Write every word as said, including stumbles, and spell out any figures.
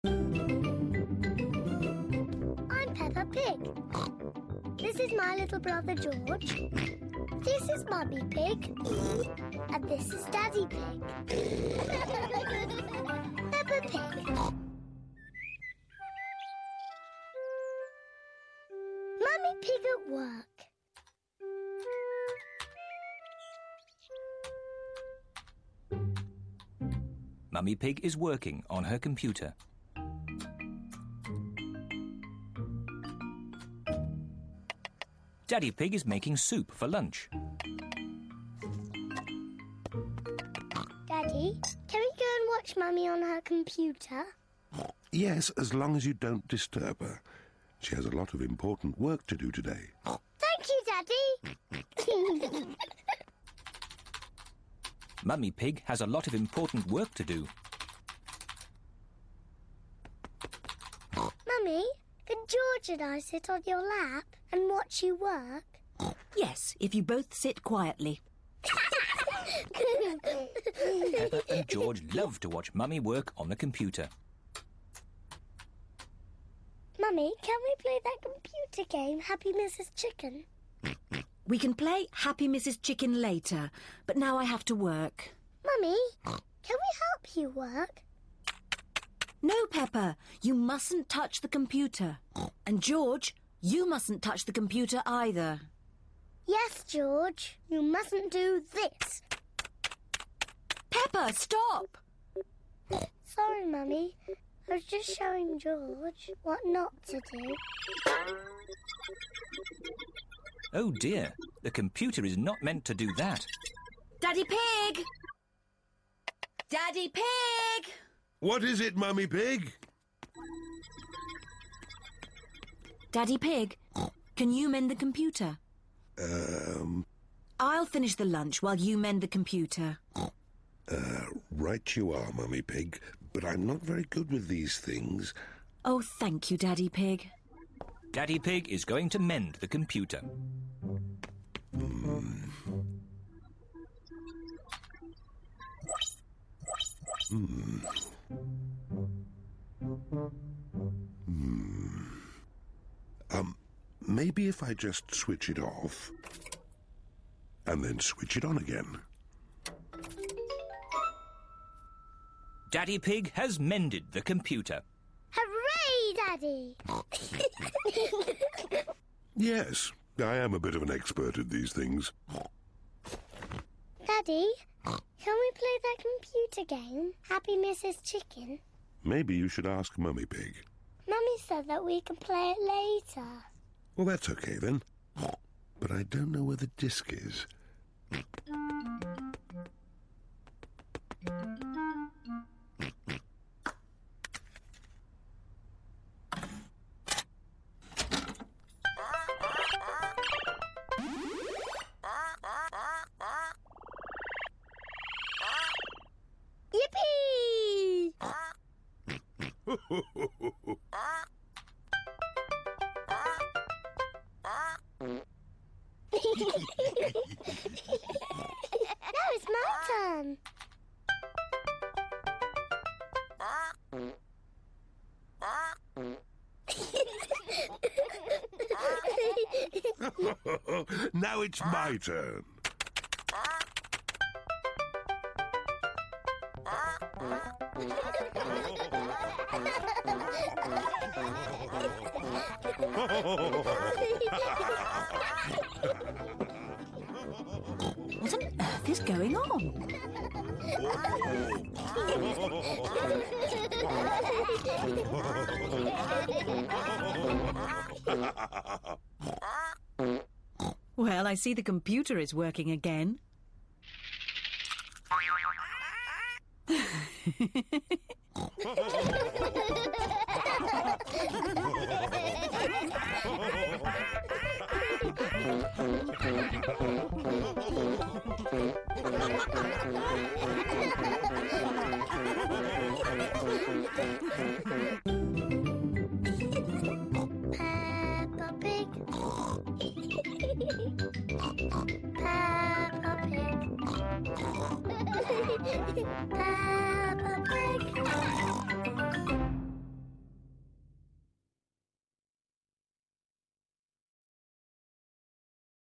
I'm Peppa Pig. This is my little brother George. This is Mummy Pig. And this is Daddy Pig. Peppa Pig. Mummy Pig at work. Mummy Pig is working on her computer. Daddy Pig is making soup for lunch. Daddy, can we go and watch Mummy on her computer? Yes, as long as you don't disturb her. She has a lot of important work to do today. Thank you, Daddy. Mummy Pig has a lot of important work to do. Mummy, can George and I sit on your lap and watch you work? Yes, if you both sit quietly. Peppa and George love to watch Mummy work on the computer. Mummy, can we play that computer game, Happy Missus Chicken? We can play Happy Missus Chicken later, but now I have to work. Mummy, can we help you work? No, Peppa, you mustn't touch the computer. And George, you mustn't touch the computer either. Yes, George, you mustn't do this. Peppa, stop! Sorry, Mummy. I was just showing George what not to do. Oh dear, the computer is not meant to do that. Daddy Pig! Daddy Pig! What is it, Mummy Pig? Daddy Pig, can you mend the computer? Um... I'll finish the lunch while you mend the computer. Uh, right you are, Mummy Pig, but I'm not very good with these things. Oh, thank you, Daddy Pig. Daddy Pig is going to mend the computer. Mm. Mm. Mm. Um, maybe if I just switch it off and then switch it on again. Daddy Pig has mended the computer. Hooray, Daddy! Yes, I am a bit of an expert at these things. Daddy, can we play that computer game, Happy Missus Chicken? Maybe you should ask Mummy Pig. Mummy said that we can play it later. Well, that's okay then. But I don't know where the disc is. Yippee! Now it's my turn. Now it's my turn. What on earth is going on? Well, I see the computer is working again. Peppa Pig. Peppa Pig. Peppa